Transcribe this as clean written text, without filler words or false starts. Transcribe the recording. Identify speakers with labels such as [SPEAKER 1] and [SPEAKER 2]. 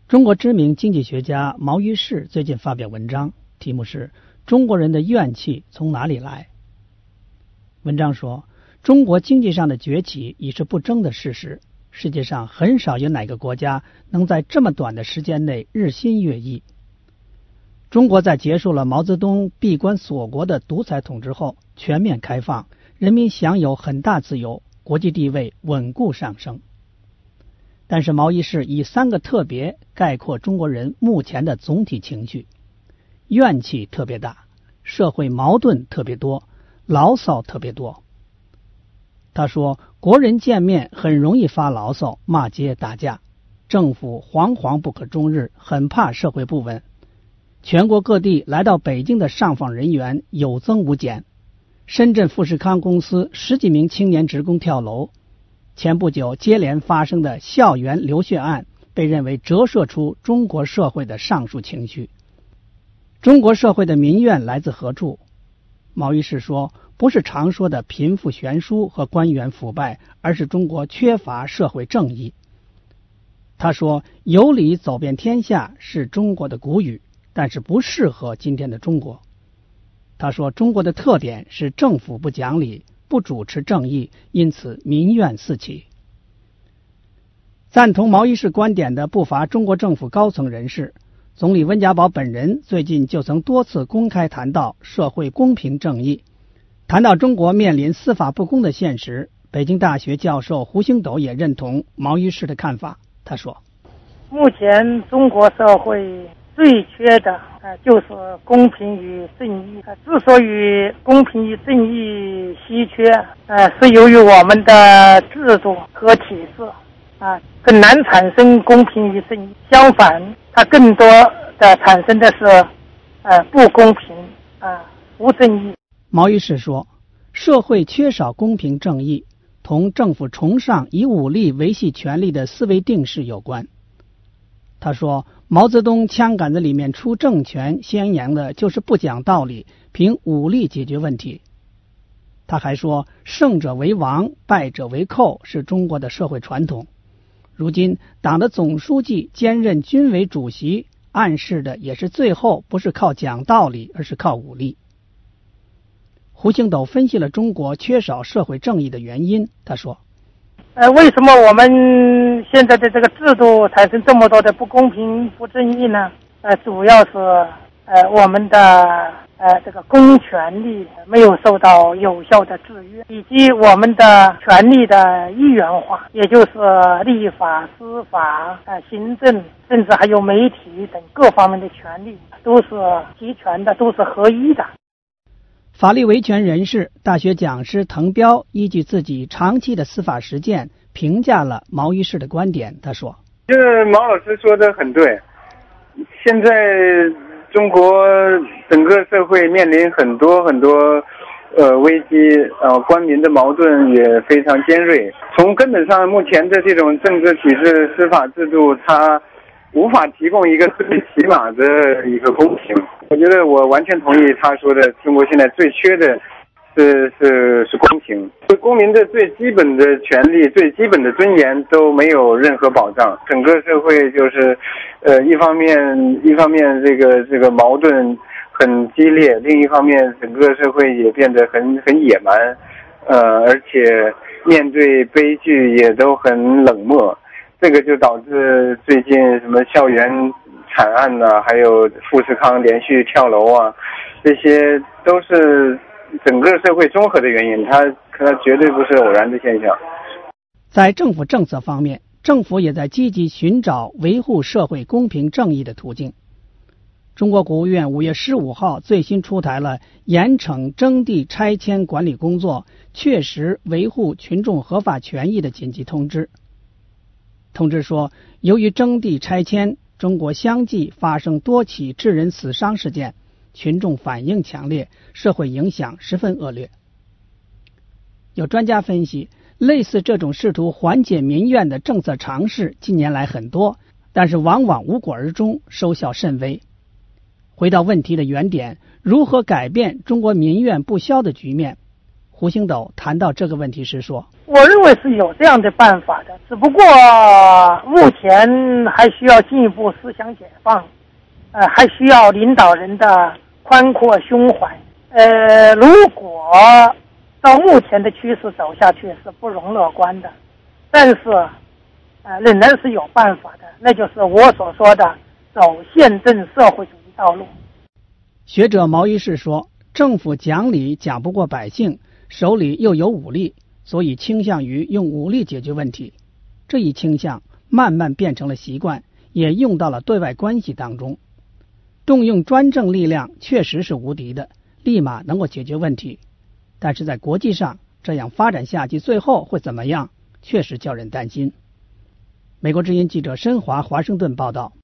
[SPEAKER 1] 中国知名经济学家毛于轼最近发表文章，题目是中国人的怨气从哪里来。文章说，中国经济上的崛起已是不争的事实，世界上很少有哪个国家能在这么短的时间内日新月异。中国在结束了毛泽东闭关锁国的独裁统治后全面开放，人民享有很大自由，国际地位稳固上升。但是毛于轼以3个特别概括中国人目前的总体情绪：怨气特别大，社会矛盾特别多，牢骚特别多。他说，国人见面很容易发牢骚，骂街打架，政府惶惶不可终日，很怕社会不稳。全国各地来到北京的上访人员有增无减，深圳富士康公司10几名青年职工跳楼。前不久接连发生的校园流血案被认为折射出中国社会的上述情绪。中国社会的民怨来自何处？毛于轼说，不是常说的贫富悬殊和官员腐败，而是中国缺乏社会正义。他说，有理走遍天下是中国的古语，但是不适合今天的中国。他说，中国的特点是政府不讲理，不主持正义，因此民怨四起。赞同毛于轼观点的不乏中国政府高层人士，总理温家宝本人最近就曾多次公开谈到社会公平正义。谈到中国面临司法不公的现实，北京大学教授胡星斗也认同毛于轼的看法。他说，
[SPEAKER 2] 目前中国社会最缺的就是公平与正义。之所以公平与正义稀缺，是由于我们的制度和体制很难产生公平与正义。相反，它更多的产生的是不公平无正义。
[SPEAKER 1] 毛于轼说，社会缺少公平正义，同政府崇尚以武力维系权力的思维定式有关。他说，毛泽东枪杆子里面出政权宣扬的就是不讲道理，凭武力解决问题。他还说，胜者为王，败者为寇是中国的社会传统。如今党的总书记兼任军委主席，暗示的也是最后不是靠讲道理，而是靠武力。胡星斗分析了中国缺少社会正义的原因。他说，
[SPEAKER 2] 为什么我们现在的这个制度产生这么多的不公平不正义呢？主要是我们的这个公权力没有受到有效的制约，以及我们的权力的一元化，也就是立法、司法、行政，甚至还有媒体等各方面的权力都是集权的，都是合一的。
[SPEAKER 1] 法律维权人士、大学讲师滕彪依据自己长期的司法实践评价了毛于轼的观点。他说，
[SPEAKER 3] 这毛老师说的很对，现在中国整个社会面临很多危机，官民的矛盾也非常尖锐。从根本上，目前的这种政治体制、司法制度，它无法提供一个最起码的一个公平。我觉得我完全同意他说的，中国现在最缺的是公平。公民的最基本的权利、最基本的尊严都没有任何保障。整个社会就是一方面这个矛盾很激烈，另一方面整个社会也变得很野蛮，而且面对悲剧也都很冷漠。这个就导致最近什么校园惨案还有富士康连续跳楼这些都是整个社会综合的原因，它绝对不是偶然的现象。
[SPEAKER 1] 在政府政策方面，政府也在积极寻找维护社会公平正义的途径。中国国务院5月15号最新出台了严惩征地拆迁管理工作，确实维护群众合法权益的紧急通知。通知说，由于征地拆迁，中国相继发生多起致人死伤事件，群众反应强烈，社会影响十分恶劣。有专家分析，类似这种试图缓解民怨的政策尝试近年来很多，但是往往无果而终，收效甚微。回到问题的原点，如何改变中国民怨不消的局面？ 胡星斗谈到这个问题时说：“
[SPEAKER 2] 我认为是有这样的办法的，只不过目前还需要进一步思想解放，还需要领导人的宽阔胸怀。如果照目前的趋势走下去是不容乐观的，但是仍然是有办法的，那就是我所说的走宪政社会主义道路。”
[SPEAKER 1] 学者毛于轼说，政府讲理讲不过百姓，手里又有武力，所以倾向于用武力解决问题。这一倾向慢慢变成了习惯，也用到了对外关系当中。动用专政力量确实是无敌的，立马能够解决问题，但是在国际上这样发展下去，最后会怎么样，确实叫人担心。美国之音记者申华华盛顿报道。